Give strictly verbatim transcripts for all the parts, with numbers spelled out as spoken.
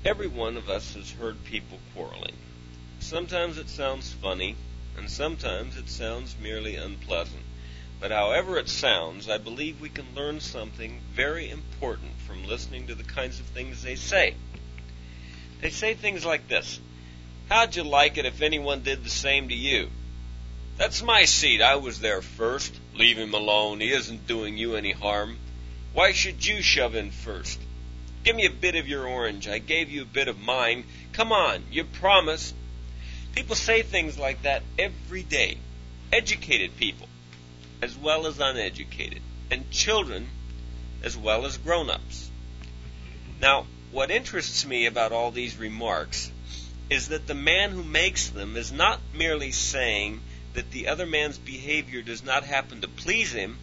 Every one of us has heard people quarreling. Sometimes it sounds funny, and sometimes it sounds merely unpleasant. But however it sounds, I believe we can learn something very important from listening to the kinds of things they say. They say things like this: "How'd you like it if anyone did the same to you?" "That's my seat. I was there first." "Leave him alone. He isn't doing you any harm." "Why should you shove in first?" "Give me a bit of your orange. I gave you a bit of mine. Come on, you promised." People say things like that every day. Educated people, as well as uneducated, and children, as well as grown-ups. Now, what interests me about all these remarks is that the man who makes them is not merely saying that the other man's behavior does not happen to please him.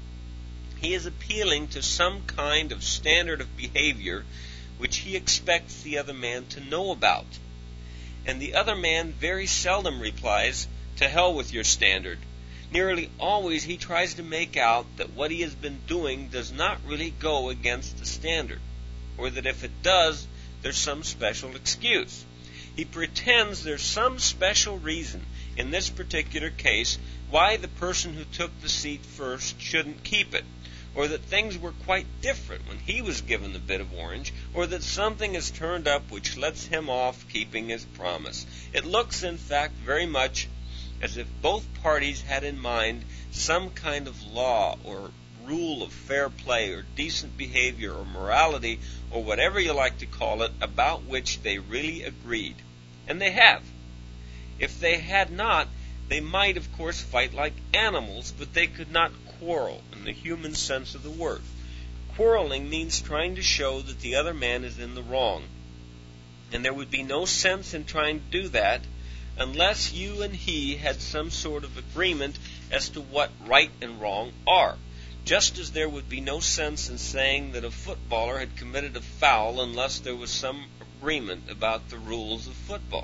He is appealing to some kind of standard of behavior which he expects the other man to know about. And the other man very seldom replies, "To hell with your standard." Nearly always he tries to make out that what he has been doing does not really go against the standard, or that if it does, there's some special excuse. He pretends there's some special reason, in this particular case, why the person who took the seat first shouldn't keep it, or that things were quite different when he was given the bit of orange, or that something has turned up which lets him off keeping his promise. It looks, in fact, very much as if both parties had in mind some kind of law or rule of fair play or decent behavior or morality or whatever you like to call it, about which they really agreed. And they have. If they had not, they might, of course, fight like animals, but they could not quarrel in the human sense of the word. Quarreling means trying to show that the other man is in the wrong. And there would be no sense in trying to do that unless you and he had some sort of agreement as to what right and wrong are. Just as there would be no sense in saying that a footballer had committed a foul unless there was some agreement about the rules of football.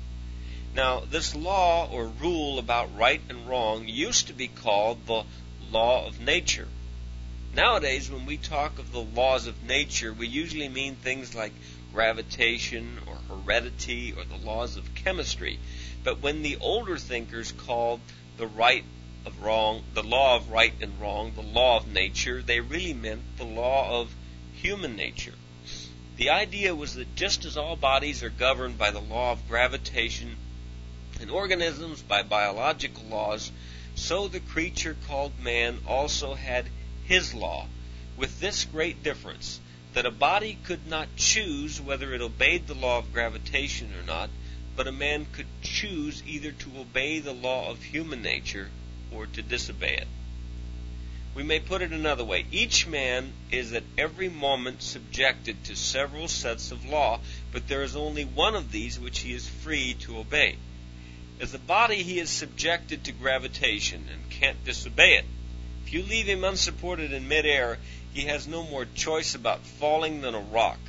Now, this law or rule about right and wrong used to be called the law of nature. Nowadays, when we talk of the laws of nature, we usually mean things like gravitation or heredity or the laws of chemistry. But when the older thinkers called the right of wrong, the law of right and wrong, the law of nature, they really meant the law of human nature. The idea was that just as all bodies are governed by the law of gravitation and organisms by biological laws, so the creature called man also had his law, with this great difference, that a body could not choose whether it obeyed the law of gravitation or not, but a man could choose either to obey the law of human nature or to disobey it. We may put it another way. Each man is at every moment subjected to several sets of law, but there is only one of these which he is free to obey. As a body, he is subjected to gravitation and can't disobey it. If you leave him unsupported in midair, he has no more choice about falling than a rock.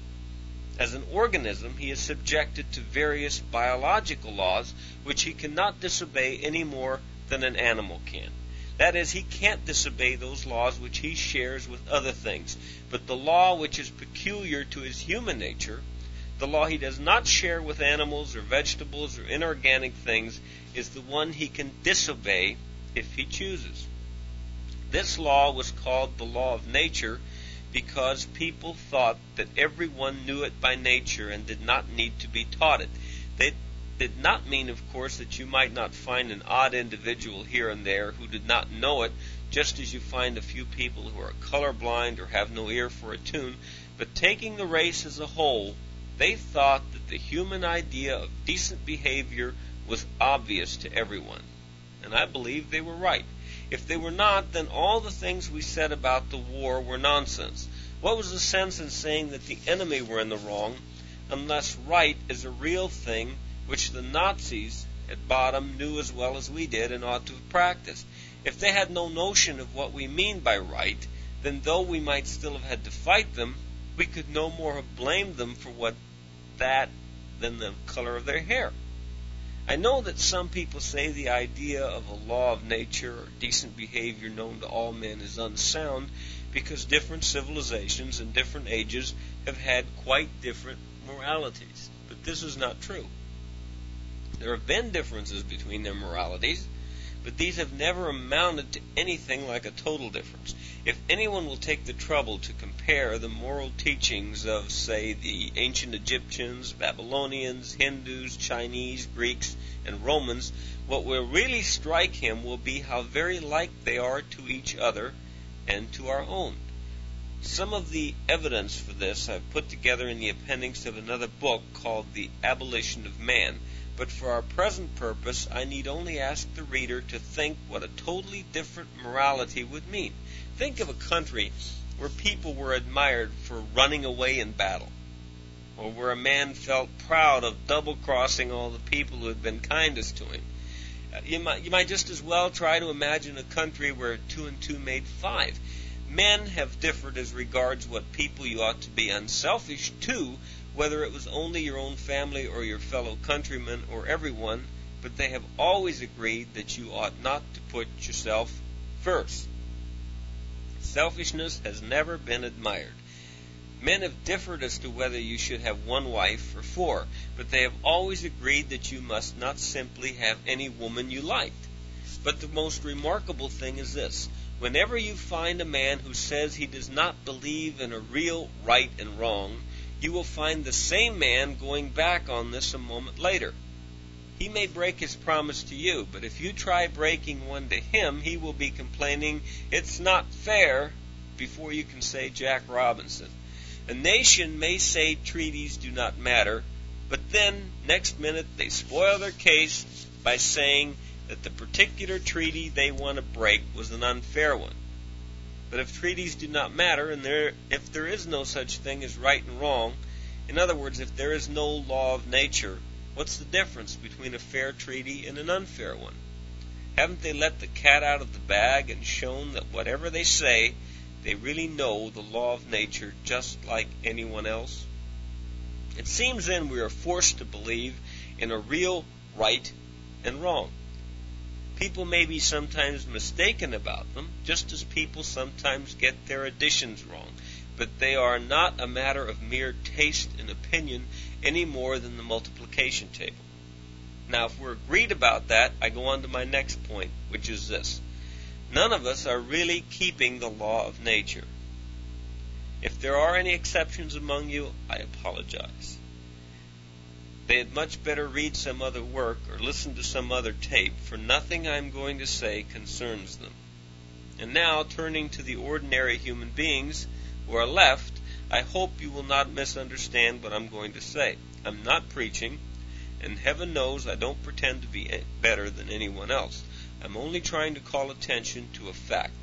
As an organism, he is subjected to various biological laws which he cannot disobey any more than an animal can. That is, he can't disobey those laws which he shares with other things. But the law which is peculiar to his human nature, the law he does not share with animals or vegetables or inorganic things, is the one he can disobey if he chooses. This law was called the law of nature because people thought that everyone knew it by nature and did not need to be taught it. They did not mean, of course, that you might not find an odd individual here and there who did not know it, just as you find a few people who are colorblind or have no ear for a tune. But taking the race as a whole, they thought that the human idea of decent behavior was obvious to everyone. And I believe they were right. If they were not, then all the things we said about the war were nonsense. What was the sense in saying that the enemy were in the wrong, unless right is a real thing which the Nazis at bottom knew as well as we did and ought to have practiced? If they had no notion of what we mean by right, then though we might still have had to fight them, we could no more have blamed them for what that than the color of their hair. I know that some people say the idea of a law of nature or decent behavior known to all men is unsound because different civilizations and different ages have had quite different moralities. But this is not true. There have been differences between their moralities, but these have never amounted to anything like a total difference. If anyone will take the trouble to compare the moral teachings of, say, the ancient Egyptians, Babylonians, Hindus, Chinese, Greeks, and Romans, what will really strike him will be how very like they are to each other and to our own. Some of the evidence for this I've put together in the appendix of another book called The Abolition of Man, but for our present purpose I need only ask the reader to think what a totally different morality would mean. Think of a country where people were admired for running away in battle, or where a man felt proud of double-crossing all the people who had been kindest to him. Uh, you might, you might just as well try to imagine a country where two and two made five. Men have differed as regards what people you ought to be unselfish to, whether it was only your own family or your fellow countrymen or everyone, but they have always agreed that you ought not to put yourself first. Selfishness has never been admired. Men have differed as to whether you should have one wife or four, but they have always agreed that you must not simply have any woman you liked. But the most remarkable thing is this. Whenever you find a man who says he does not believe in a real right and wrong, you will find the same man going back on this a moment later. He may break his promise to you, but if you try breaking one to him, he will be complaining, "It's not fair," before you can say Jack Robinson. A nation may say treaties do not matter, but then, next minute, they spoil their case by saying that the particular treaty they want to break was an unfair one. But if treaties do not matter, and there, if there is no such thing as right and wrong, in other words, if there is no law of nature, what's the difference between a fair treaty and an unfair one? Haven't they let the cat out of the bag and shown that whatever they say, they really know the law of nature just like anyone else? It seems then we are forced to believe in a real right and wrong. People may be sometimes mistaken about them, just as people sometimes get their additions wrong, but they are not a matter of mere taste and opinion any more than the multiplication table. Now, if we're agreed about that, I go on to my next point, which is this. None of us are really keeping the law of nature. If there are any exceptions among you, I apologize. They had much better read some other work or listen to some other tape, for nothing I am going to say concerns them. And now, turning to the ordinary human beings who are left, I hope you will not misunderstand what I'm going to say. I'm not preaching, and heaven knows I don't pretend to be better than anyone else. I'm only trying to call attention to a fact.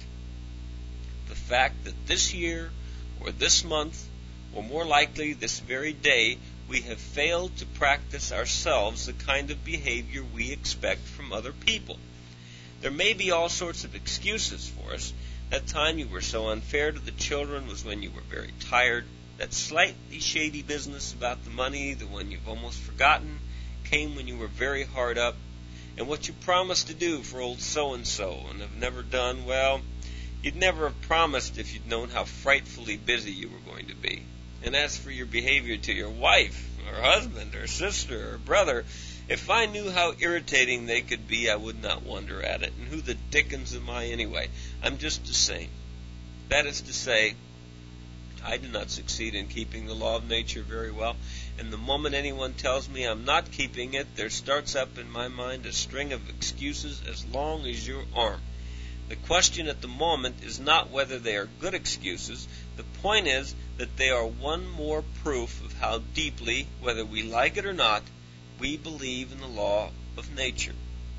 The fact that this year, or this month, or more likely this very day, we have failed to practice ourselves the kind of behavior we expect from other people. There may be all sorts of excuses for us. That time you were so unfair to the children was when you were very tired. That slightly shady business about the money, the one you've almost forgotten, came when you were very hard up. And what you promised to do for old so-and-so and have never done, well, you'd never have promised if you'd known how frightfully busy you were going to be. And as for your behavior to your wife, or husband, or sister, or brother, if I knew how irritating they could be, I would not wonder at it. And who the dickens am I anyway? I'm just the same. That is to say, I do not succeed in keeping the law of nature very well, and the moment anyone tells me I'm not keeping it, there starts up in my mind a string of excuses as long as your arm. The question at the moment is not whether they are good excuses. The point is that they are one more proof of how deeply, whether we like it or not, we believe in the law of nature.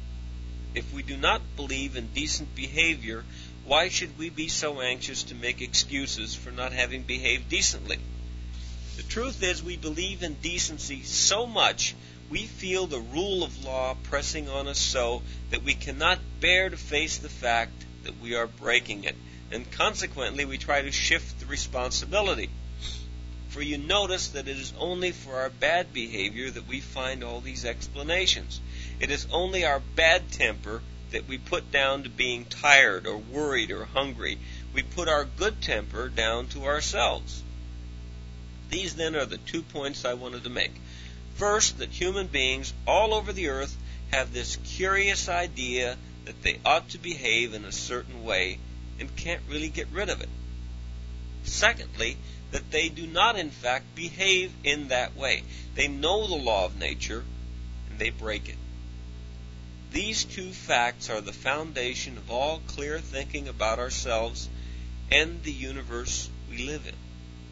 If we do not believe in decent behavior, why should we be so anxious to make excuses for not having behaved decently? The truth is we believe in decency so much we feel the rule of law pressing on us so that we cannot bear to face the fact that we are breaking it, and consequently we try to shift the responsibility. For you notice that it is only for our bad behavior that we find all these explanations. It is only our bad temper that we put down to being tired or worried or hungry. We put our good temper down to ourselves. These then are the two points I wanted to make. First, that human beings all over the earth have this curious idea that they ought to behave in a certain way and can't really get rid of it. Secondly, that they do not in fact behave in that way. They know the law of nature and they break it. These two facts are the foundation of all clear thinking about ourselves and the universe we live in.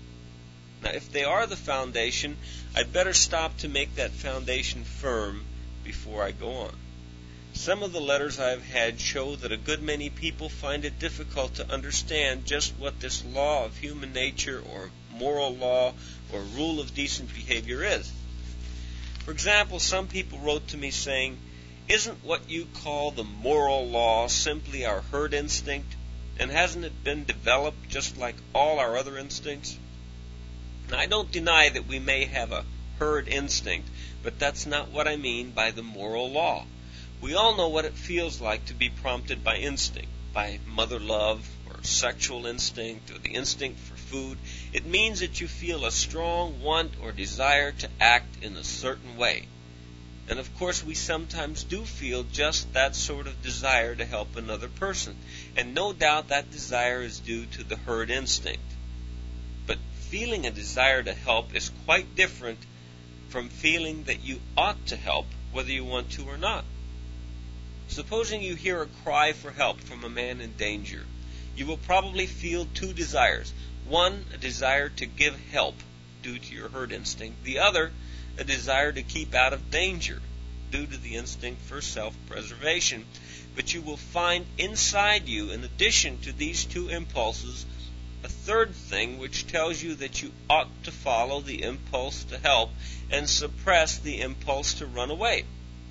Now, if they are the foundation, I'd better stop to make that foundation firm before I go on. Some of the letters I've had show that a good many people find it difficult to understand just what this law of human nature or moral law or rule of decent behavior is. For example, some people wrote to me saying, "Isn't what you call the moral law simply our herd instinct? And hasn't it been developed just like all our other instincts?" Now, I don't deny that we may have a herd instinct, but that's not what I mean by the moral law. We all know what it feels like to be prompted by instinct, by mother love or sexual instinct or the instinct for food. It means that you feel a strong want or desire to act in a certain way. And of course, we sometimes do feel just that sort of desire to help another person. And no doubt that desire is due to the herd instinct. But feeling a desire to help is quite different from feeling that you ought to help, whether you want to or not. Supposing you hear a cry for help from a man in danger, you will probably feel two desires. One, a desire to give help due to your herd instinct. The other, a desire to keep out of danger due to the instinct for self-preservation. But you will find inside you, in addition to these two impulses, a third thing which tells you that you ought to follow the impulse to help and suppress the impulse to run away.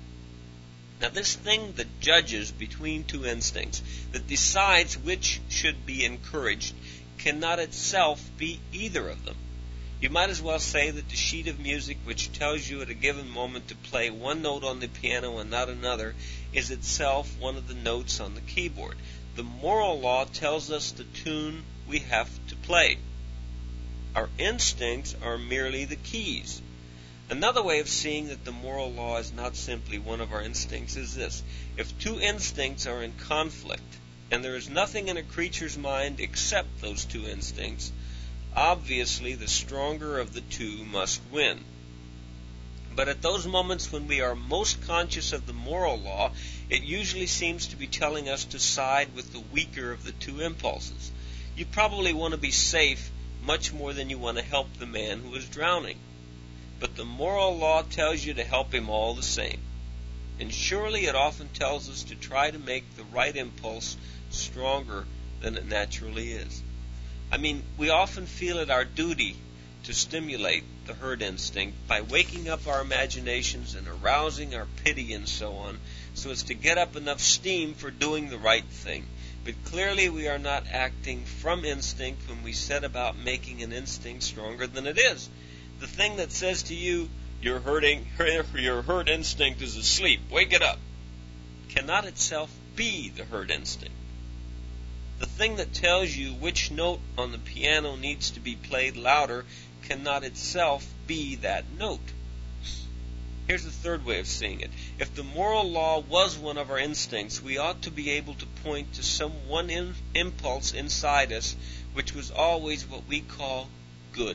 Now, this thing that judges between two instincts, that decides which should be encouraged, cannot itself be either of them. You might as well say that the sheet of music which tells you at a given moment to play one note on the piano and not another is itself one of the notes on the keyboard. The moral law tells us the tune we have to play. Our instincts are merely the keys. Another way of seeing that the moral law is not simply one of our instincts is this. If two instincts are in conflict, and there is nothing in a creature's mind except those two instincts, obviously the stronger of the two must win. But at those moments when we are most conscious of the moral law, it usually seems to be telling us to side with the weaker of the two impulses. You probably want to be safe much more than you want to help the man who is drowning. But the moral law tells you to help him all the same. And surely it often tells us to try to make the right impulse stronger than it naturally is. I mean, we often feel it our duty to stimulate the herd instinct by waking up our imaginations and arousing our pity and so on, so as to get up enough steam for doing the right thing. But clearly we are not acting from instinct when we set about making an instinct stronger than it is. The thing that says to you, your herding, your herd instinct is asleep, wake it up, cannot itself be the herd instinct. The thing that tells you which note on the piano needs to be played louder cannot itself be that note. Here's the third way of seeing it. If the moral law was one of our instincts, we ought to be able to point to some one in, impulse inside us which was always what we call good.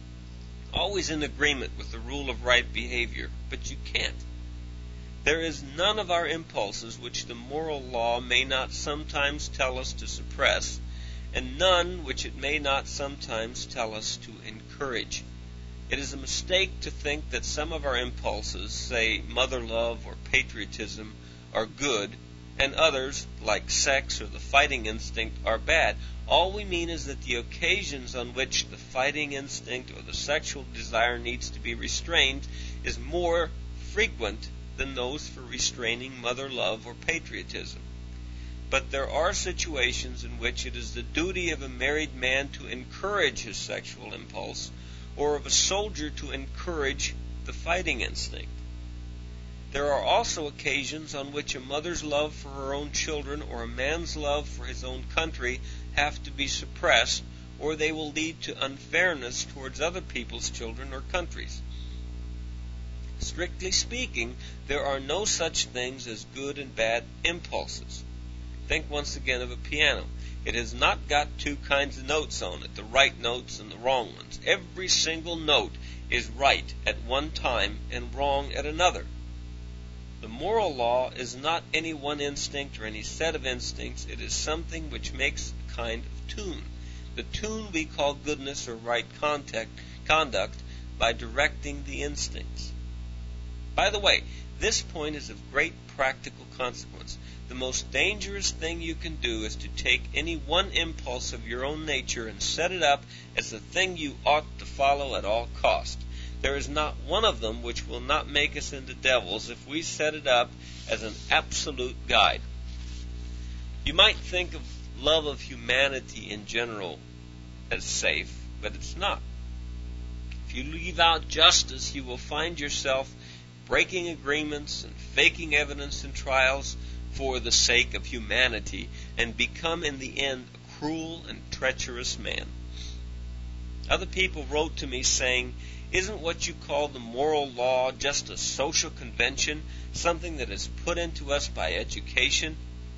Always in agreement with the rule of right behavior, but you can't. There is none of our impulses which the moral law may not sometimes tell us to suppress, and none which it may not sometimes tell us to encourage. It is a mistake to think that some of our impulses, say mother love or patriotism, are good, and others, like sex or the fighting instinct, are bad. All we mean is that the occasions on which the fighting instinct or the sexual desire needs to be restrained is more frequent than those for restraining mother love or patriotism. But there are situations in which it is the duty of a married man to encourage his sexual impulse, or of a soldier to encourage the fighting instinct. There are also occasions on which a mother's love for her own children or a man's love for his own country have to be suppressed, or they will lead to unfairness towards other people's children or countries. Strictly speaking, there are no such things as good and bad impulses. Think once again of a piano. It has not got two kinds of notes on it, the right notes and the wrong ones. Every single note is right at one time and wrong at another. The moral law is not any one instinct or any set of instincts. It is something which makes a kind of tune. The tune we call goodness or right contact, conduct by directing the instincts. By the way, this point is of great practical consequence. The most dangerous thing you can do is to take any one impulse of your own nature and set it up as the thing you ought to follow at all cost. There is not one of them which will not make us into devils if we set it up as an absolute guide. You might think of love of humanity in general as safe, but it's not. If you leave out justice, you will find yourself breaking agreements and faking evidence in trials for the sake of humanity, and become in the end a cruel and treacherous man. Other people wrote to me saying, "Isn't what you call the moral law just a social convention, something that is put into us by education?"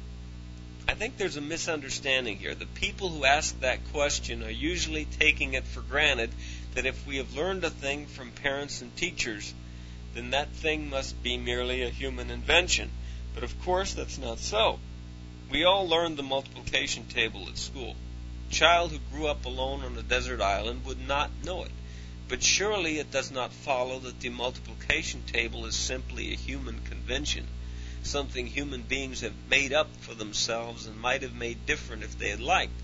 I think there's a misunderstanding here. The people who ask that question are usually taking it for granted that if we have learned a thing from parents and teachers, then that thing must be merely a human invention. But of course that's not so. We all learned the multiplication table at school. A child who grew up alone on a desert island would not know it. But surely it does not follow that the multiplication table is simply a human convention, something human beings have made up for themselves and might have made different if they had liked.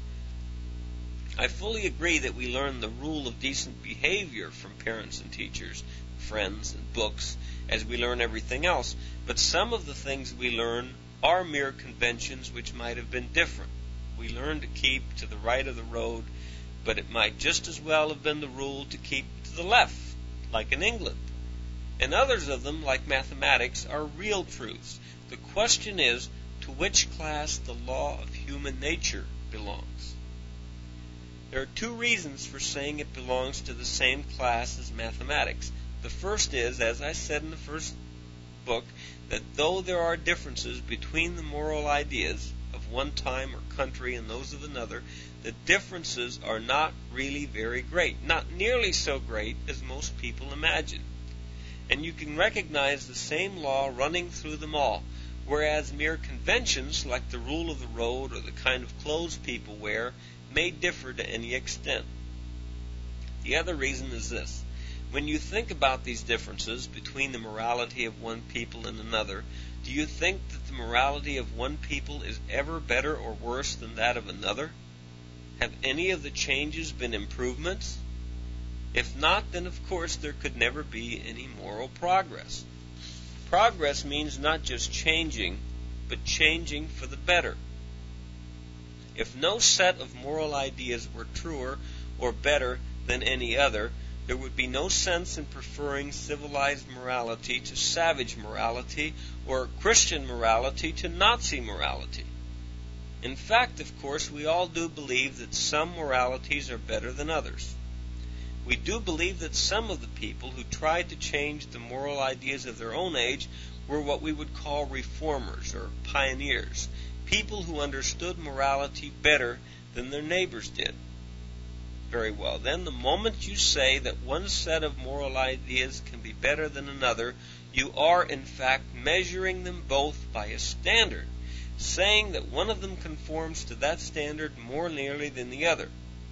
I fully agree that we learn the rule of decent behavior from parents and teachers, friends and books, as we learn everything else, but some of the things we learn are mere conventions which might have been different. We learn to keep to the right of the road, but it might just as well have been the rule to keep to the left, like in England. And others of them, like mathematics, are real truths. The question is, to which class the law of human nature belongs. There are two reasons for saying it belongs to the same class as mathematics. The first is, as I said in the first book, that though there are differences between the moral ideas of one time or country and those of another, the differences are not really very great, not nearly so great as most people imagine. And you can recognize the same law running through them all, whereas mere conventions, like the rule of the road or the kind of clothes people wear, may differ to any extent. The other reason is this. When you think about these differences between the morality of one people and another, do you think that the morality of one people is ever better or worse than that of another? Have any of the changes been improvements? If not, then of course there could never be any moral progress. Progress means not just changing, but changing for the better. If no set of moral ideas were truer or better than any other, there would be no sense in preferring civilized morality to savage morality or Christian morality to Nazi morality. In fact, of course, we all do believe that some moralities are better than others. We do believe that some of the people who tried to change the moral ideas of their own age were what we would call reformers or pioneers, people who understood morality better than their neighbors did. Very well. Then the moment you say that one set of moral ideas can be better than another, you are in fact measuring them both by a standard, saying that one of them conforms to that standard more nearly than the other.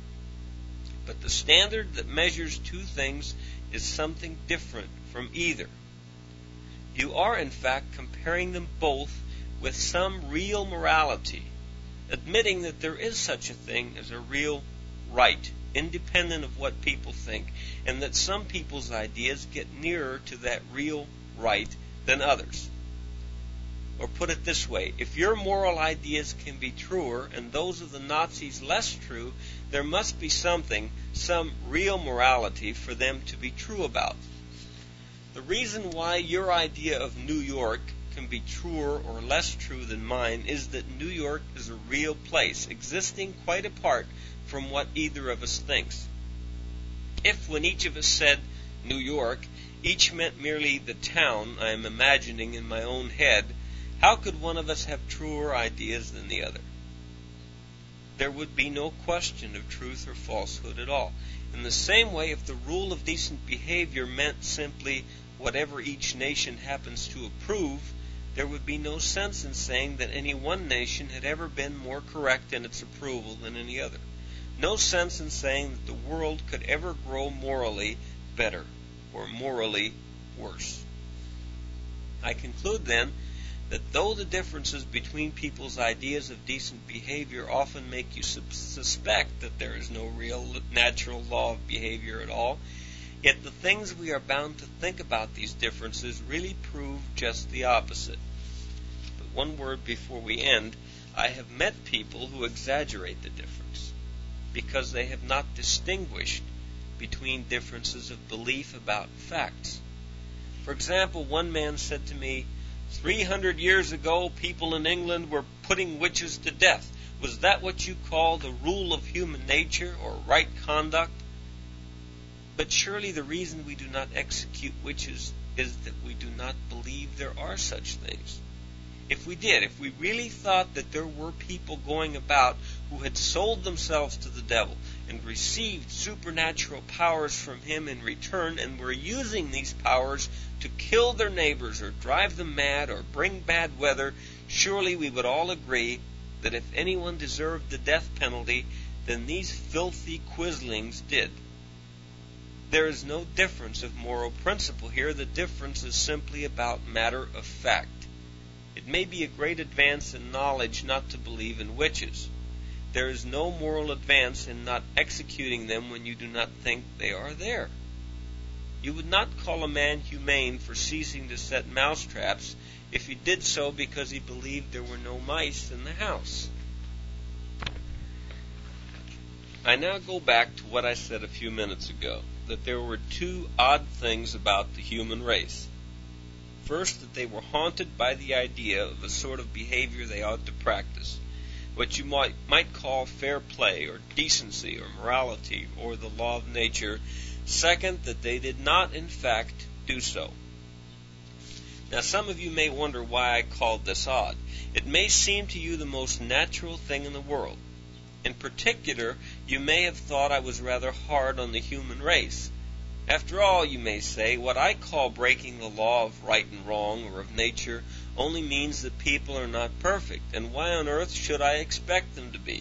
But the standard that measures two things is something different from either. You are in fact comparing them both with some real morality, admitting that there is such a thing as a real right, independent of what people think, and that some people's ideas get nearer to that real right than others. Or put it this way, if your moral ideas can be truer and those of the Nazis less true, there must be something, some real morality for them to be true about. The reason why your idea of New York can be truer or less true than mine is that New York is a real place, existing quite apart from what either of us thinks. If, when each of us said New York, each meant merely the town I am imagining in my own head, how could one of us have truer ideas than the other? There would be no question of truth or falsehood at all. In the same way, if the rule of decent behavior meant simply whatever each nation happens to approve, there would be no sense in saying that any one nation had ever been more correct in its approval than any other. No sense in saying that the world could ever grow morally better or morally worse. I conclude then that though the differences between people's ideas of decent behavior often make you su- suspect that there is no real natural law of behavior at all, yet the things we are bound to think about these differences really prove just the opposite. But one word before we end. I have met people who exaggerate the difference because they have not distinguished between differences of belief about facts. For example, one man said to me, Three hundred years ago, people in England were putting witches to death. Was that what you call the rule of human nature or right conduct? But surely the reason we do not execute witches is that we do not believe there are such things. If we did, if we really thought that there were people going about who had sold themselves to the devil and received supernatural powers from him in return and were using these powers to kill their neighbors or drive them mad or bring bad weather, surely we would all agree that if anyone deserved the death penalty, then these filthy quislings did. There is no difference of moral principle here. The difference is simply about matter of fact. It may be a great advance in knowledge not to believe in witches. There is no moral advance in not executing them when you do not think they are there. You would not call a man humane for ceasing to set mouse traps if he did so because he believed there were no mice in the house. I now go back to what I said a few minutes ago, that there were two odd things about the human race. First, that they were haunted by the idea of a sort of behavior they ought to practice, what you might, might call fair play or decency or morality or the law of nature. Second, that they did not, in fact, do so. Now, some of you may wonder why I called this odd. It may seem to you the most natural thing in the world. In particular, you may have thought I was rather hard on the human race. After all, you may say, what I call breaking the law of right and wrong or of nature only means that people are not perfect, and why on earth should I expect them to be?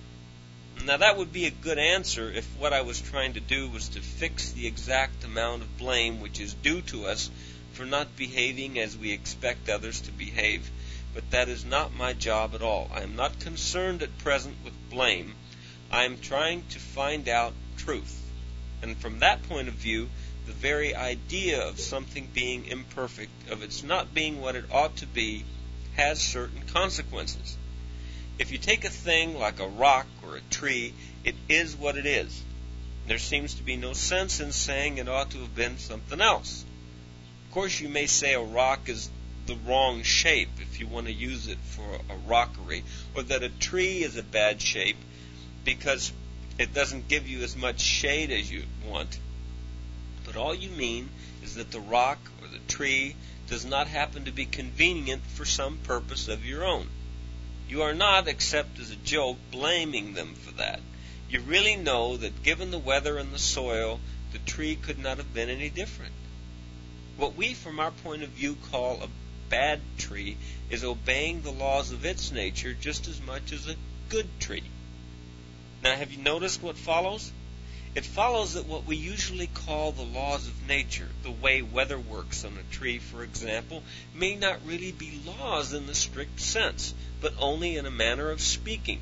Now, that would be a good answer if what I was trying to do was to fix the exact amount of blame which is due to us for not behaving as we expect others to behave. But that is not my job at all. I am not concerned at present with blame. I am trying to find out truth. And from that point of view, the very idea of something being imperfect, of its not being what it ought to be, has certain consequences. If you take a thing like a rock or a tree, it is what it is. There seems to be no sense in saying it ought to have been something else. Of course, you may say a rock is the wrong shape if you want to use it for a rockery, or that a tree is a bad shape because it doesn't give you as much shade as you want. But all you mean is that the rock or the tree does not happen to be convenient for some purpose of your own. You are not, except as a joke, blaming them for that. You really know that given the weather and the soil, the tree could not have been any different. What we, from our point of view, call a bad tree is obeying the laws of its nature just as much as a good tree. Now, have you noticed what follows? It follows that what we usually call the laws of nature, the way weather works on a tree, for example, may not really be laws in the strict sense, but only in a manner of speaking.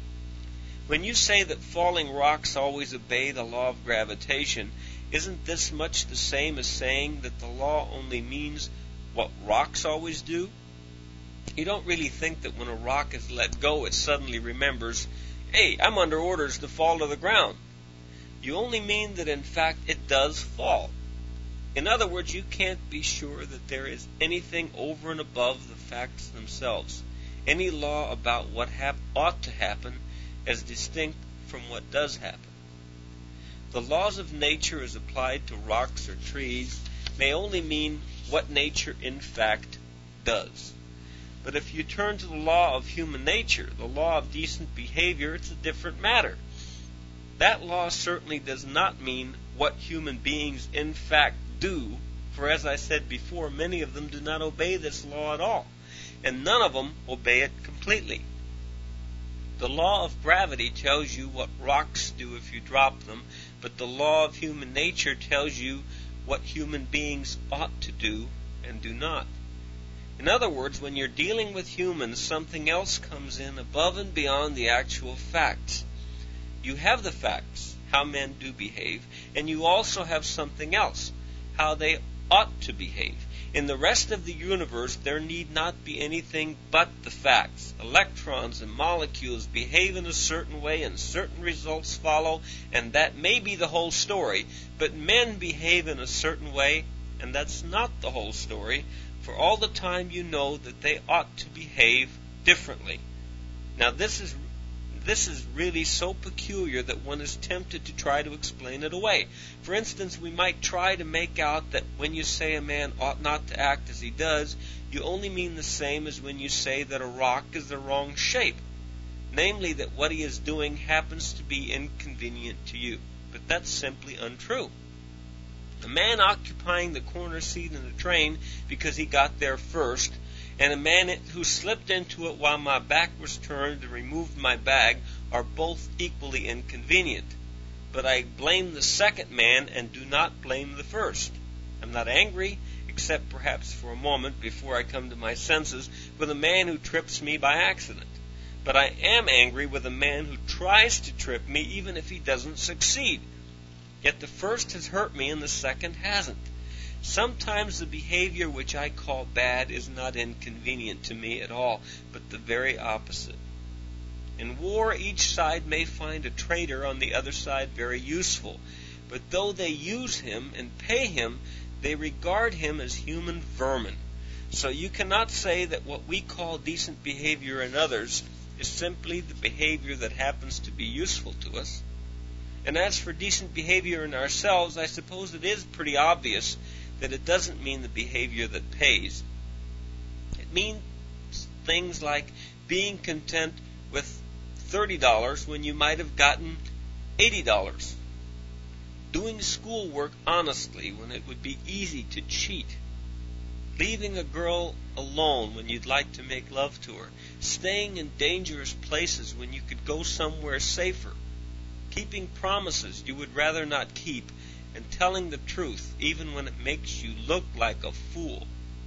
When you say that falling rocks always obey the law of gravitation, isn't this much the same as saying that the law only means what rocks always do? You don't really think that when a rock is let go, it suddenly remembers, hey, I'm under orders to fall to the ground. You only mean that in fact it does fall. In other words, you can't be sure that there is anything over and above the facts themselves, any law about what hap- ought to happen as distinct from what does happen. The laws of nature as applied to rocks or trees may only mean what nature in fact does. But if you turn to the law of human nature, the law of decent behavior, it's a different matter. That law certainly does not mean what human beings in fact do, for as I said before, many of them do not obey this law at all, and none of them obey it completely. The law of gravity tells you what rocks do if you drop them, but the law of human nature tells you what human beings ought to do and do not. In other words, when you're dealing with humans, something else comes in above and beyond the actual facts. You have the facts, how men do behave, and you also have something else, how they ought to behave. In the rest of the universe, there need not be anything but the facts. Electrons and molecules behave in a certain way and certain results follow, and that may be the whole story, but men behave in a certain way, and that's not the whole story, for all the time you know that they ought to behave differently. Now this is This is really so peculiar that one is tempted to try to explain it away. For instance, we might try to make out that when you say a man ought not to act as he does, you only mean the same as when you say that a rock is the wrong shape, namely that what he is doing happens to be inconvenient to you. But that's simply untrue. A man occupying the corner seat in the train because he got there first, and a man who slipped into it while my back was turned and removed my bag are both equally inconvenient. But I blame the second man and do not blame the first. I'm not angry, except perhaps for a moment before I come to my senses, with a man who trips me by accident. But I am angry with a man who tries to trip me even if he doesn't succeed. Yet the first has hurt me and the second hasn't. Sometimes the behavior which I call bad is not inconvenient to me at all, but the very opposite. In war, each side may find a traitor on the other side very useful, but though they use him and pay him, they regard him as human vermin. So you cannot say that what we call decent behavior in others is simply the behavior that happens to be useful to us. And as for decent behavior in ourselves, I suppose it is pretty obvious that it doesn't mean the behavior that pays. It means things like being content with thirty dollars when you might have gotten eighty dollars. Doing schoolwork honestly when it would be easy to cheat. Leaving a girl alone when you'd like to make love to her. Staying in dangerous places when you could go somewhere safer. Keeping promises you would rather not keep, and telling the truth even when it makes you look like a fool.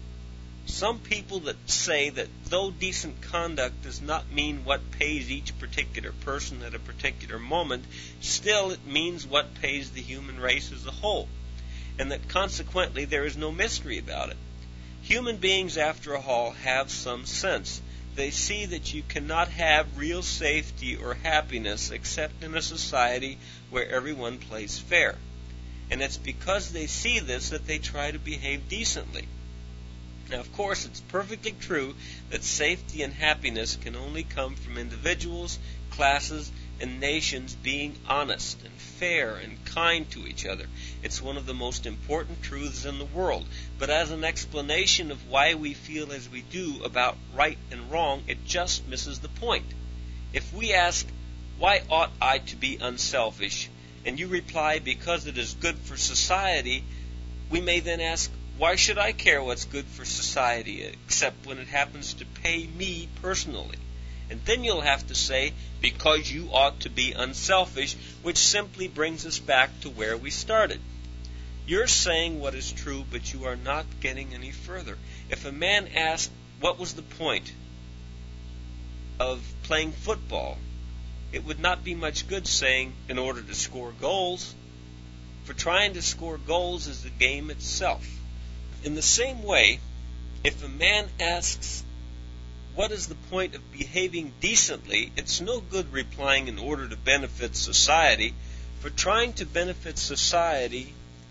Some people that say that though decent conduct does not mean what pays each particular person at a particular moment, still it means what pays the human race as a whole, and that consequently there is no mystery about it. Human beings, after all, have some sense. They see that you cannot have real safety or happiness except in a society where everyone plays fair. And it's because they see this that they try to behave decently. Now, of course, it's perfectly true that safety and happiness can only come from individuals, classes, and nations being honest and fair and kind to each other. It's one of the most important truths in the world. But as an explanation of why we feel as we do about right and wrong, it just misses the point. If we ask, why ought I to be unselfish? And you reply, because it is good for society, we may then ask, why should I care what's good for society, except when it happens to pay me personally? And then you'll have to say, because you ought to be unselfish, which simply brings us back to where we started. You're saying what is true, but you are not getting any further. If a man asked, what was the point of playing football? It would not be much good saying, in order to score goals. For trying to score goals is the game itself. In the same way, if a man asks, what is the point of behaving decently, it's no good replying in order to benefit society, for trying to benefit society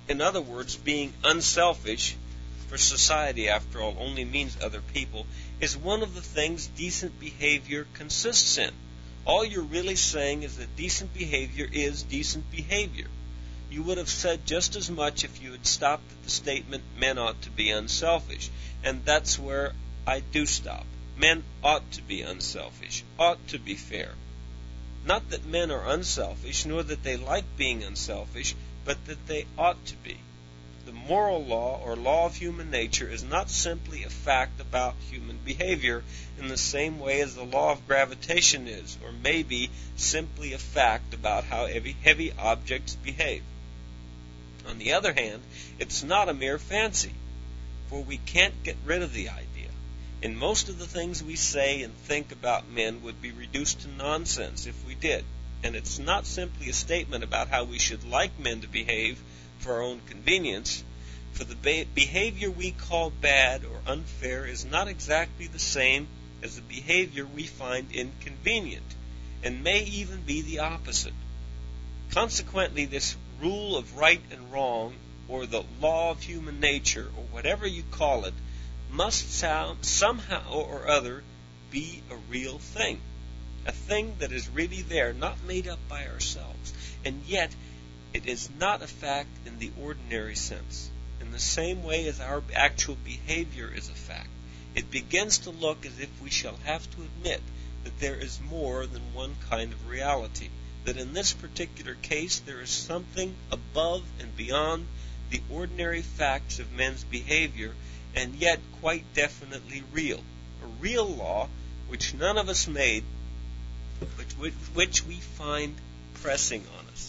In other words, being unselfish, for society, after all, only means other people, is one of the things decent behavior consists in. All you're really saying is that decent behavior is decent behavior. You would have said just as much if you had stopped at the statement, men ought to be unselfish. And that's where I do stop. Men ought to be unselfish, ought to be fair. Not that men are unselfish, nor that they like being unselfish, but that they ought to be. The moral law, or law of human nature, is not simply a fact about human behavior in the same way as the law of gravitation is, or maybe simply a fact about how heavy, heavy objects behave. On the other hand, it's not a mere fancy, for we can't get rid of the idea. And most of the things we say and think about men would be reduced to nonsense if we did. And it's not simply a statement about how we should like men to behave for our own convenience, for the be- behavior we call bad or unfair is not exactly the same as the behavior we find inconvenient, and may even be the opposite. Consequently, this rule of right and wrong, or the law of human nature, or whatever you call it, must sound somehow or other be a real thing, a thing that is really there, not made up by ourselves, and yet it is not a fact in the ordinary sense. In the same way as our actual behavior is a fact, it begins to look as if we shall have to admit that there is more than one kind of reality, that in this particular case there is something above and beyond the ordinary facts of men's behavior, and yet quite definitely real. A real law which none of us made, which, which, which we find pressing on us.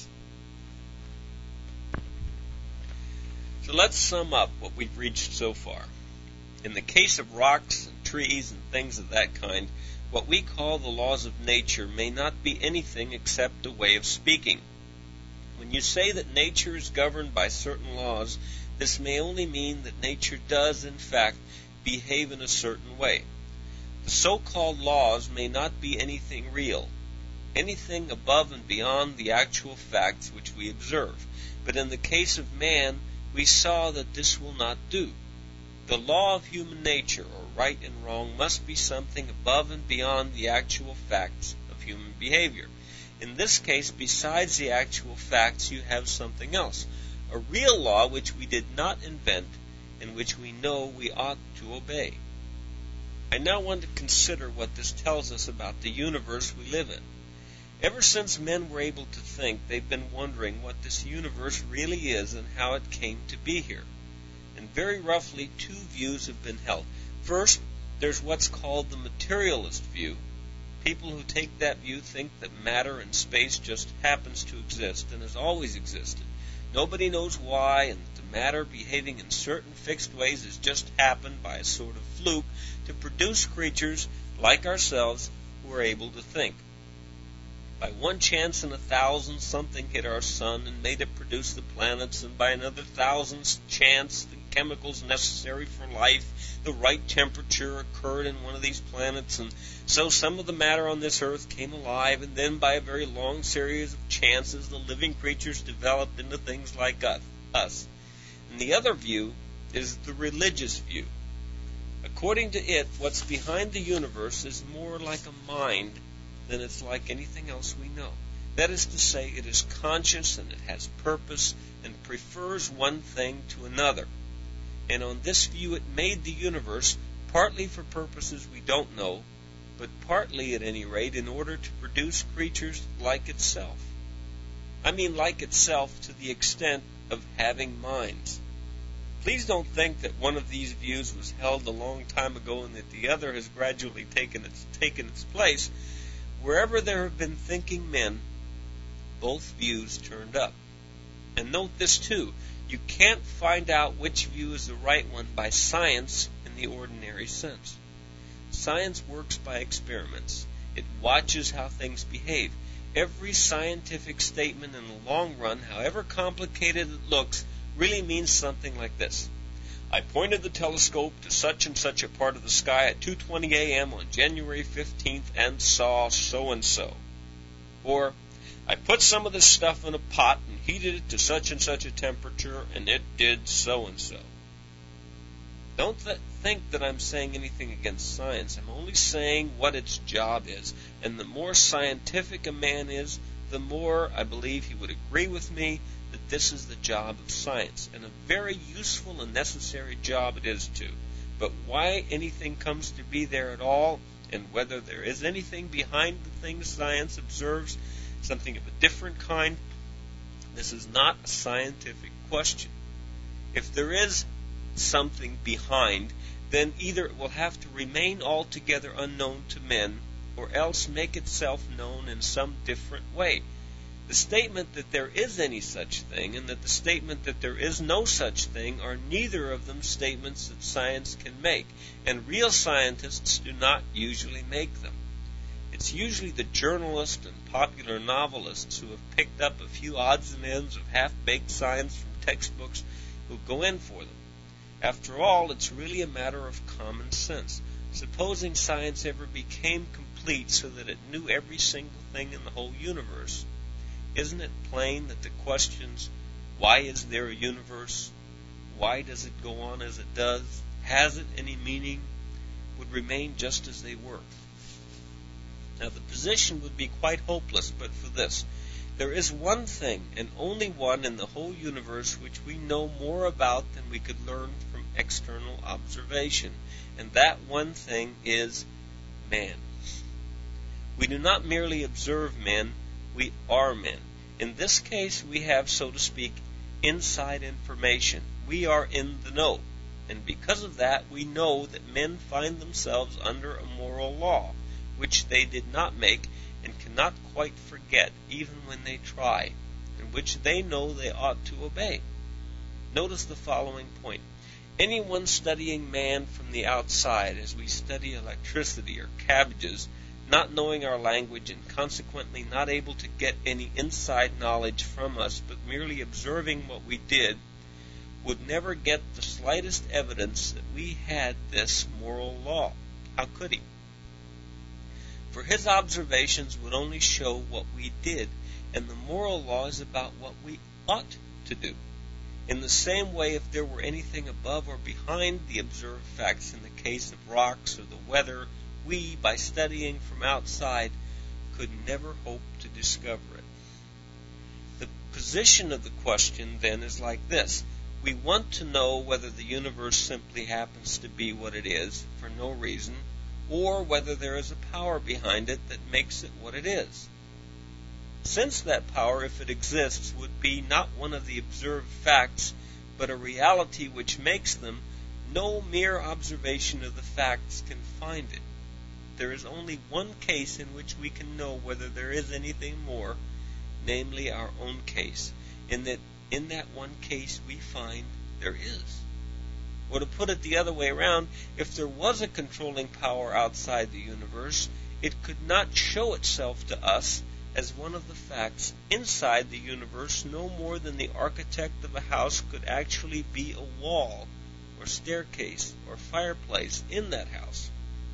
So let's sum up what we've reached so far. In the case of rocks and trees and things of that kind, what we call the laws of nature may not be anything except a way of speaking. When you say that nature is governed by certain laws, this may only mean that nature does, in fact, behave in a certain way. The so-called laws may not be anything real, anything above and beyond the actual facts which we observe. But in the case of man, we saw that this will not do. The law of human nature, or right and wrong, must be something above and beyond the actual facts of human behavior. In this case, besides the actual facts, you have something else. A real law which we did not invent and which we know we ought to obey. I now want to consider what this tells us about the universe we live in. Ever since men were able to think, they've been wondering what this universe really is and how it came to be here. And very roughly, two views have been held. First, there's what's called the materialist view. People who take that view think that matter and space just happens to exist and has always existed. Nobody knows why, and the matter behaving in certain fixed ways has just happened by a sort of fluke to produce creatures like ourselves who are able to think. By one chance in a thousand, something hit our sun and made it produce the planets, and by another thousandth chance, the chemicals necessary for life, the right temperature occurred in one of these planets, and so some of the matter on this earth came alive, and then by a very long series of chances, the living creatures developed into things like us. And the other view is the religious view. According to it, what's behind the universe is more like a mind than it's like anything else we know. That is to say, it is conscious and it has purpose and prefers one thing to another. And on this view, it made the universe partly for purposes we don't know, but partly, at any rate, in order to produce creatures like itself. I mean like itself to the extent of having minds. Please don't think that one of these views was held a long time ago and that the other has gradually taken its, taken its place. Wherever there have been thinking men, both views turned up. And note this too, you can't find out which view is the right one by science in the ordinary sense. Science works by experiments. It watches how things behave. Every scientific statement in the long run, however complicated it looks, really means something like this. I pointed the telescope to such and such a part of the sky at two twenty a.m. on January fifteenth and saw so-and-so. Or, I put some of this stuff in a pot and heated it to such and such a temperature, and it did so and so. Don't th- think that I'm saying anything against science. I'm only saying what its job is. And the more scientific a man is, the more I believe he would agree with me that this is the job of science. And a very useful and necessary job it is too. But why anything comes to be there at all, and whether there is anything behind the things science observes, something of a different kind, this is not a scientific question. If there is something behind, then either it will have to remain altogether unknown to men, or else make itself known in some different way. The statement that there is any such thing, and that the statement that there is no such thing, are neither of them statements that science can make, and real scientists do not usually make them. It's usually the journalists and popular novelists who have picked up a few odds and ends of half-baked science from textbooks who go in for them. After all, it's really a matter of common sense. Supposing science ever became complete so that it knew every single thing in the whole universe, isn't it plain that the questions, why is there a universe, why does it go on as it does, has it any meaning, would remain just as they were? Now, the position would be quite hopeless but for this. There is one thing, and only one in the whole universe, which we know more about than we could learn from external observation, and that one thing is man. We do not merely observe men, we are men. In this case, we have, so to speak, inside information. We are in the know, and because of that, we know that men find themselves under a moral law, which they did not make and cannot quite forget even when they try, and which they know they ought to obey. Notice the following point. Anyone studying man from the outside, as we study electricity or cabbages, not knowing our language and consequently not able to get any inside knowledge from us, but merely observing what we did, would never get the slightest evidence that we had this moral law. How could he? For his observations would only show what we did, and the moral law is about what we ought to do. In the same way, if there were anything above or behind the observed facts in the case of rocks or the weather, we, by studying from outside, could never hope to discover it. The position of the question, then, is like this. We want to know whether the universe simply happens to be what it is, for no reason, or whether there is a power behind it that makes it what it is. Since that power, if it exists, would be not one of the observed facts, but a reality which makes them, no mere observation of the facts can find it. There is only one case in which we can know whether there is anything more, namely our own case, in that in that one case we find there is. Or to put it the other way around, if there was a controlling power outside the universe, it could not show itself to us as one of the facts inside the universe no more than the architect of a house could actually be a wall or staircase or fireplace in that house.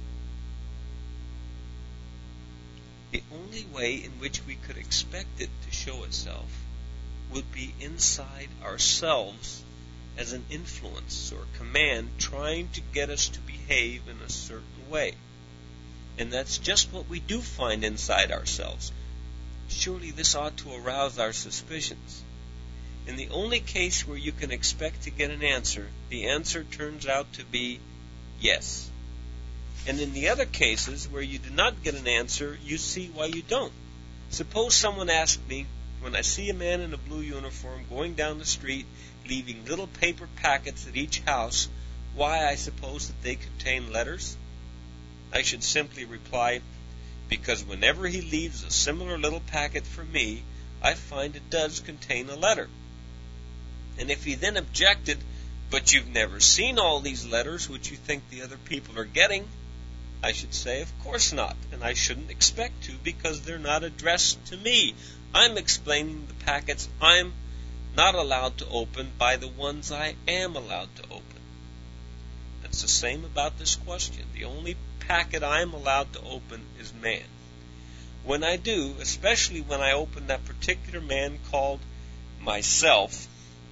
The only way in which we could expect it to show itself would be inside ourselves as an influence or command trying to get us to behave in a certain way. And that's just what we do find inside ourselves. Surely this ought to arouse our suspicions. In the only case where you can expect to get an answer, the answer turns out to be yes. And in the other cases where you do not get an answer, you see why you don't. Suppose someone asked me, when I see a man in a blue uniform going down the street, leaving little paper packets at each house, why I suppose that they contain letters? I should simply reply, because whenever he leaves a similar little packet for me, I find it does contain a letter. And if he then objected, but you've never seen all these letters which you think the other people are getting, I should say, of course not, and I shouldn't expect to because they're not addressed to me. I'm explaining the packets I'm not allowed to open by the ones I am allowed to open. That's the same about this question. The only packet I'm allowed to open is man. When I do, especially when I open that particular man called myself,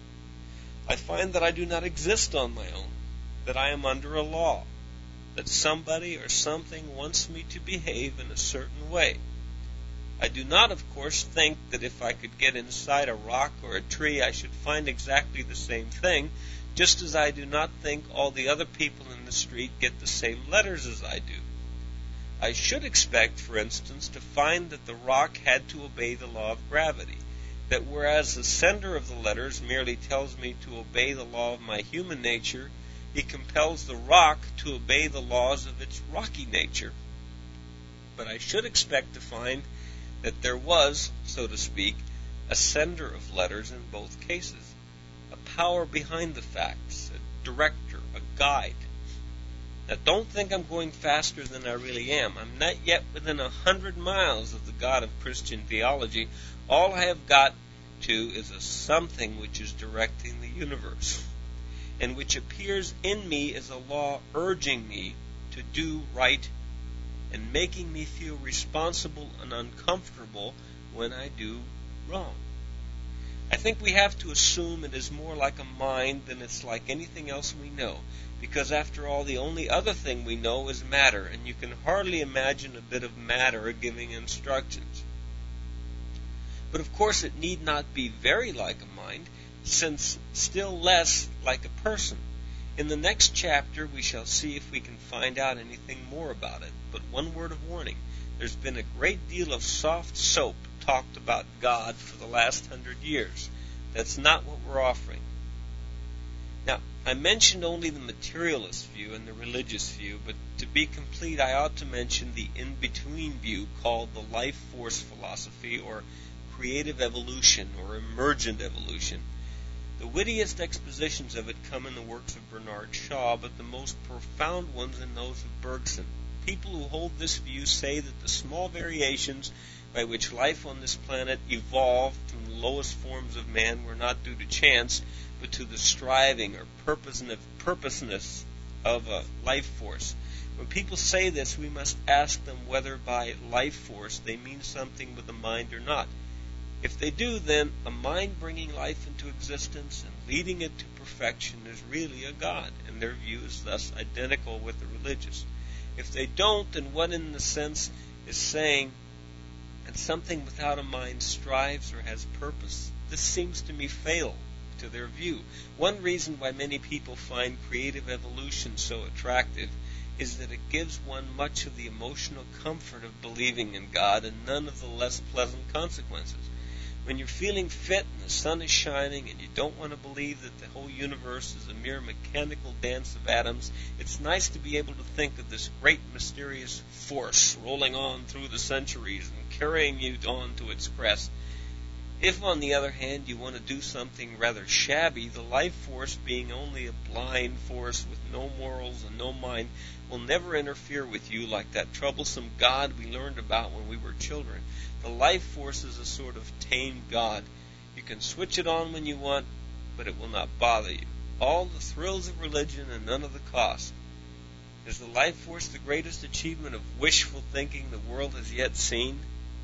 I find that I do not exist on my own, that I am under a law, that somebody or something wants me to behave in a certain way. I do not, of course, think that if I could get inside a rock or a tree, I should find exactly the same thing, just as I do not think all the other people in the street get the same letters as I do. I should expect, for instance, to find that the rock had to obey the law of gravity, that whereas the sender of the letters merely tells me to obey the law of my human nature, he compels the rock to obey the laws of its rocky nature. But I should expect to find that there was, so to speak, a sender of letters in both cases, a power behind the facts, a director, a guide. Now, don't think I'm going faster than I really am. I'm not yet within a hundred miles of the God of Christian theology. All I have got to is a something which is directing the universe, and which appears in me as a law urging me to do right and making me feel responsible and uncomfortable when I do wrong. I think we have to assume it is more like a mind than it's like anything else we know, because after all, the only other thing we know is matter, and you can hardly imagine a bit of matter giving instructions. But of course it need not be very like a mind, since still less like a person. In the next chapter we shall see if we can find out anything more about it. But one word of warning, there's been a great deal of soft soap talked about God for the last hundred years. That's not what we're offering. Now, I mentioned only the materialist view and the religious view, but to be complete I ought to mention the in-between view called the life force philosophy, or creative evolution, or emergent evolution. The wittiest expositions of it come in the works of Bernard Shaw, but the most profound ones in those of Bergson. People who hold this view say that the small variations by which life on this planet evolved from the lowest forms of man were not due to chance, but to the striving or purposeness of a life force. When people say this, we must ask them whether by life force they mean something with the mind or not. If they do, then a mind bringing life into existence and leading it to perfection is really a God, and their view is thus identical with the religious. If they don't, then what in the sense is saying that something without a mind strives or has purpose? This seems to me fatal to their view. One reason why many people find creative evolution so attractive is that it gives one much of the emotional comfort of believing in God and none of the less pleasant consequences. When you're feeling fit and the sun is shining and you don't want to believe that the whole universe is a mere mechanical dance of atoms, it's nice to be able to think of this great mysterious force rolling on through the centuries and carrying you on to its crest. If, on the other hand, you want to do something rather shabby, the life force, being only a blind force with no morals and no mind, will never interfere with you like that troublesome God we learned about when we were children. The life force is a sort of tame God. You can switch it on when you want, but it will not bother you. All the thrills of religion and none of the cost. Is the life force the greatest achievement of wishful thinking the world has yet seen?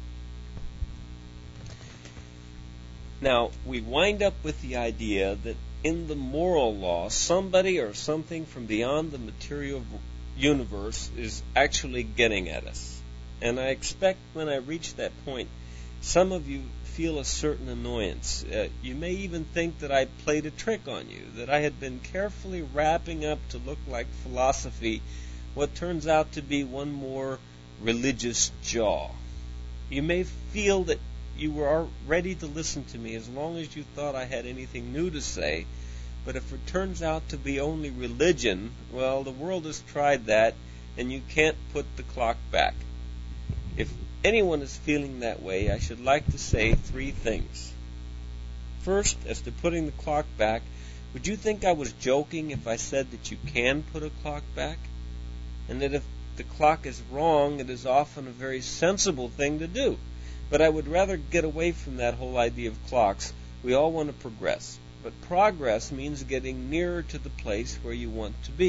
Now, we wind up with the idea that in the moral law, somebody or something from beyond the material universe is actually getting at us. And I expect when I reach that point, some of you feel a certain annoyance. Uh, you may even think that I played a trick on you, that I had been carefully wrapping up to look like philosophy what turns out to be one more religious jaw. You may feel that you were ready to listen to me as long as you thought I had anything new to say, but if it turns out to be only religion, well, the world has tried that, and you can't put the clock back. If anyone is feeling that way, I should like to say three things. First, as to putting the clock back, would you think I was joking if I said that you can put a clock back? And that if the clock is wrong, it is often a very sensible thing to do. But I would rather get away from that whole idea of clocks. We all want to progress. But progress means getting nearer to the place where you want to be.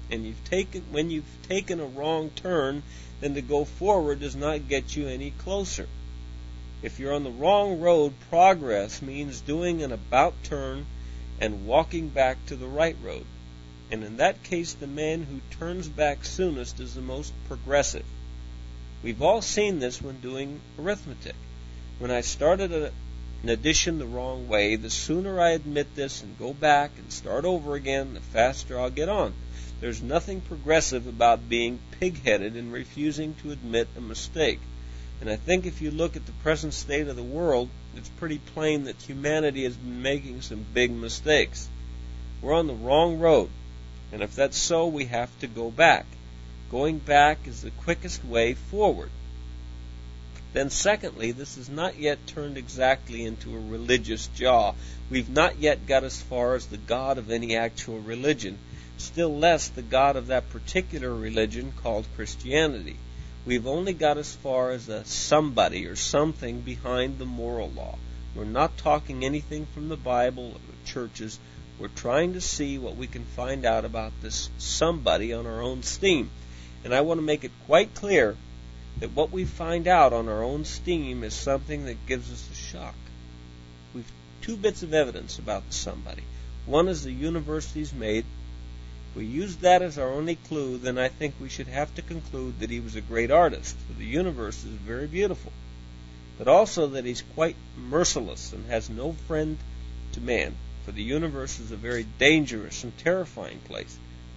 And you've taken when you've taken a wrong turn, then to go forward does not get you any closer. If you're on the wrong road, progress means doing an about turn and walking back to the right road. And in that case, the man who turns back soonest is the most progressive. We've all seen this when doing arithmetic. When I started a, an addition the wrong way, the sooner I admit this and go back and start over again, the faster I'll get on. There's nothing progressive about being pig-headed and refusing to admit a mistake. And I think if you look at the present state of the world, it's pretty plain that humanity has been making some big mistakes. We're on the wrong road, and if that's so, we have to go back. Going back is the quickest way forward. Then secondly, this has not yet turned exactly into a religious jaw. We've not yet got as far as the God of any actual religion, still less the God of that particular religion called Christianity. We've only got as far as a somebody or something behind the moral law. We're not talking anything from the Bible or the churches. We're trying to see what we can find out about this somebody on our own steam. And I want to make it quite clear that what we find out on our own steam is something that gives us a shock. We've two bits of evidence about the somebody. One is the universe he's made. If we use that as our only clue, then I think we should have to conclude that he was a great artist, for the universe is very beautiful, but also that he's quite merciless and has no friend to man, for the universe is a very dangerous and terrifying place.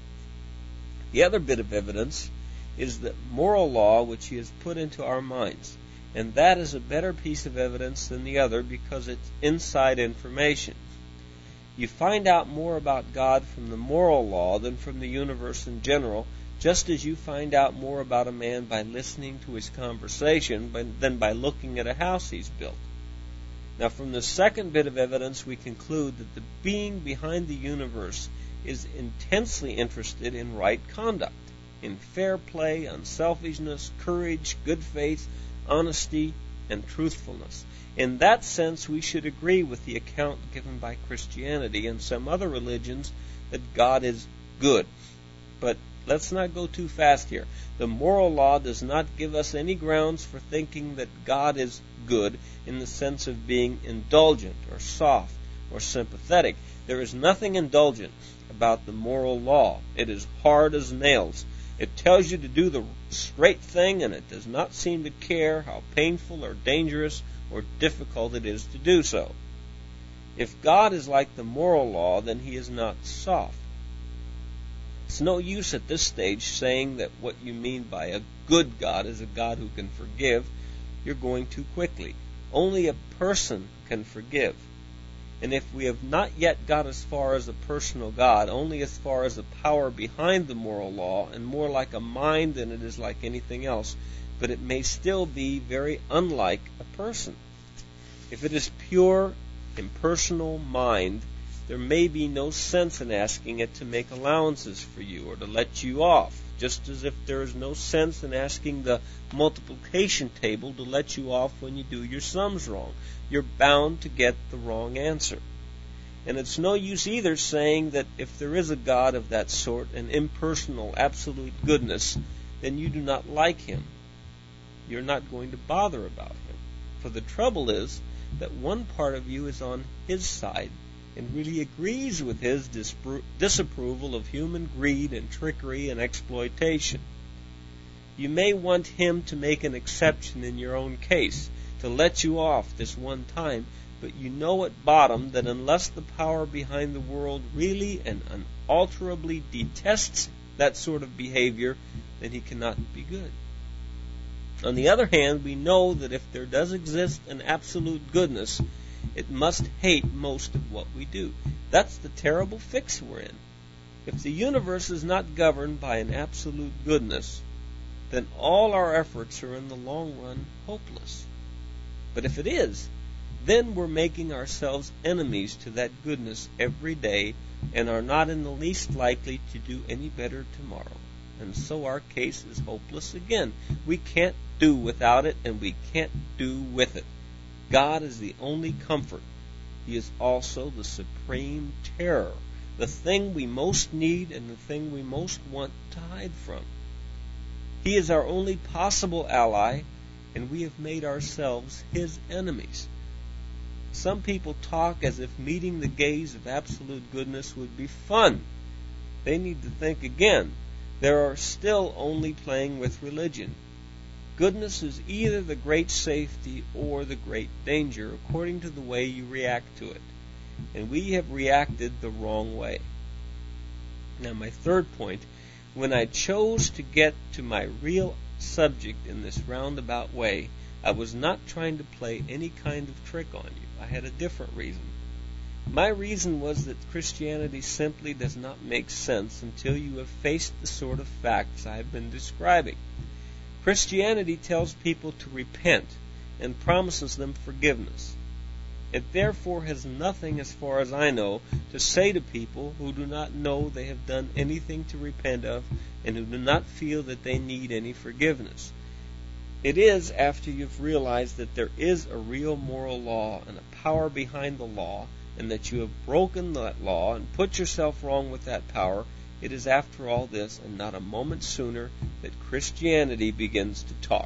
The other bit of evidence is the moral law which he has put into our minds, and that is a better piece of evidence than the other because it's inside information. You find out more about God from the moral law than from the universe in general, just as you find out more about a man by listening to his conversation than by looking at a house he's built. Now, from the second bit of evidence, we conclude that the being behind the universe is intensely interested in right conduct, in fair play, unselfishness, courage, good faith, honesty, and truthfulness. In that sense, we should agree with the account given by Christianity and some other religions that God is good. But let's not go too fast here. The moral law does not give us any grounds for thinking that God is good in the sense of being indulgent or soft or sympathetic. There is nothing indulgent about the moral law. It is hard as nails. It tells you to do the straight thing, and it does not seem to care how painful or dangerous or difficult it is to do so. If God is like the moral law, then he is not soft. It's no use at this stage saying that what you mean by a good God is a God who can forgive. You're going too quickly. Only a person can forgive. And if we have not yet got as far as a personal God, only as far as a power behind the moral law, and more like a mind than it is like anything else, but it may still be very unlike a person. If it is pure, impersonal mind, there may be no sense in asking it to make allowances for you or to let you off, just as if there is no sense in asking the multiplication table to let you off when you do your sums wrong. You're bound to get the wrong answer. And it's no use either saying that if there is a God of that sort, an impersonal, absolute goodness, then you do not like him. You're not going to bother about him. For the trouble is that one part of you is on his side and really agrees with his dispro- disapproval of human greed and trickery and exploitation. You may want him to make an exception in your own case, to let you off this one time, but you know at bottom that unless the power behind the world really and unalterably detests that sort of behavior, then he cannot be good. On the other hand, we know that if there does exist an absolute goodness, it must hate most of what we do. That's the terrible fix we're in. If the universe is not governed by an absolute goodness, then all our efforts are in the long run hopeless. But if it is, then we're making ourselves enemies to that goodness every day and are not in the least likely to do any better tomorrow. And so our case is hopeless again. We can't do without it, and we can't do with it. God is the only comfort. He is also the supreme terror. the thing we most need and the thing we most want to hide from. He is our only possible ally, and we have made ourselves his enemies. Some people talk as if meeting the gaze of absolute goodness would be fun. They need to think again. They are still only playing with religion. Goodness is either the great safety or the great danger, according to the way you react to it. And we have reacted the wrong way. Now, my third point, when I chose to get to my real subject in this roundabout way, I was not trying to play any kind of trick on you. I had a different reason. My reason was that Christianity simply does not make sense until you have faced the sort of facts I have been describing. Christianity tells people to repent and promises them forgiveness. It therefore has nothing, as far as I know, to say to people who do not know they have done anything to repent of and who do not feel that they need any forgiveness. It is after you've realized that there is a real moral law and a power behind the law, and that you have broken that law and put yourself wrong with that power, it is after all this, and not a moment sooner, that Christianity begins to talk.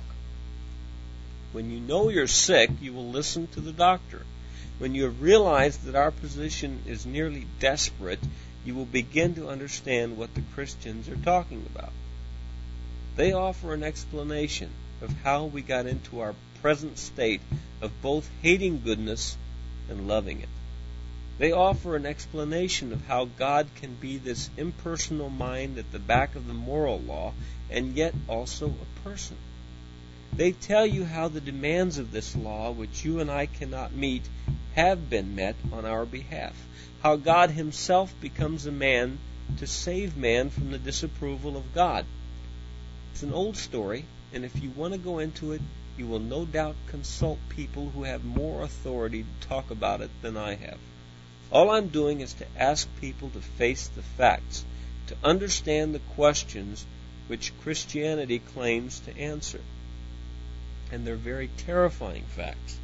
When you know you're sick, you will listen to the doctor. When you have realized that our position is nearly desperate, you will begin to understand what the Christians are talking about. They offer an explanation of how we got into our present state of both hating goodness and loving it. They offer an explanation of how God can be this impersonal mind at the back of the moral law and yet also a person. They tell you how the demands of this law, which you and I cannot meet, have been met on our behalf. How God himself becomes a man to save man from the disapproval of God. It's an old story, and if you want to go into it, you will no doubt consult people who have more authority to talk about it than I have. All I'm doing is to ask people to face the facts, to understand the questions which Christianity claims to answer. And they're very terrifying facts.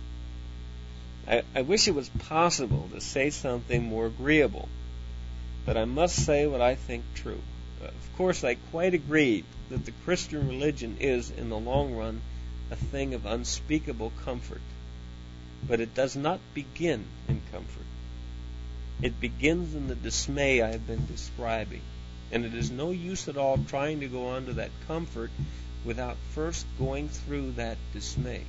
I, I wish it was possible to say something more agreeable, but I must say what I think true. Of course, I quite agree that the Christian religion is, in the long run, a thing of unspeakable comfort. But it does not begin in comfort. It begins in the dismay I have been describing, and it is no use at all trying to go on to that comfort without first going through that dismay.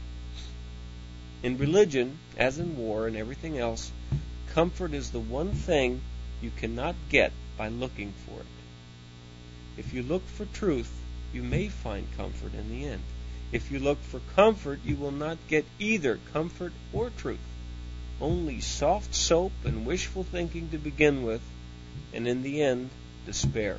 In religion, as in war and everything else, comfort is the one thing you cannot get by looking for it. If you look for truth, you may find comfort in the end. If you look for comfort, you will not get either comfort or truth. Only soft soap and wishful thinking to begin with, and in the end, despair.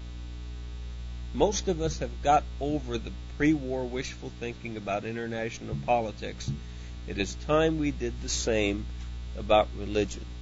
Most of us have got over the pre-war wishful thinking about international politics. It is time we did the same about religion.